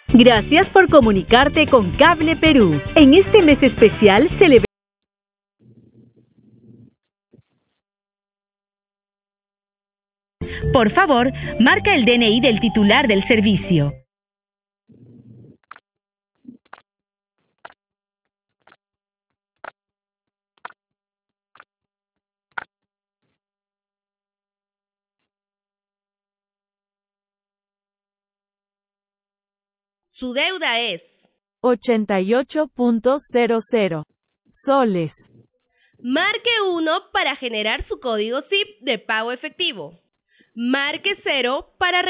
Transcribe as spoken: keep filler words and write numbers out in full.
Gracias por comunicarte con Cable Perú. En este mes especial celebramos. Por favor, marca el D N I del titular del servicio. Su deuda es ochenta y ocho punto cero cero soles. Marque uno para generar su código S I P de pago efectivo. Marque cero para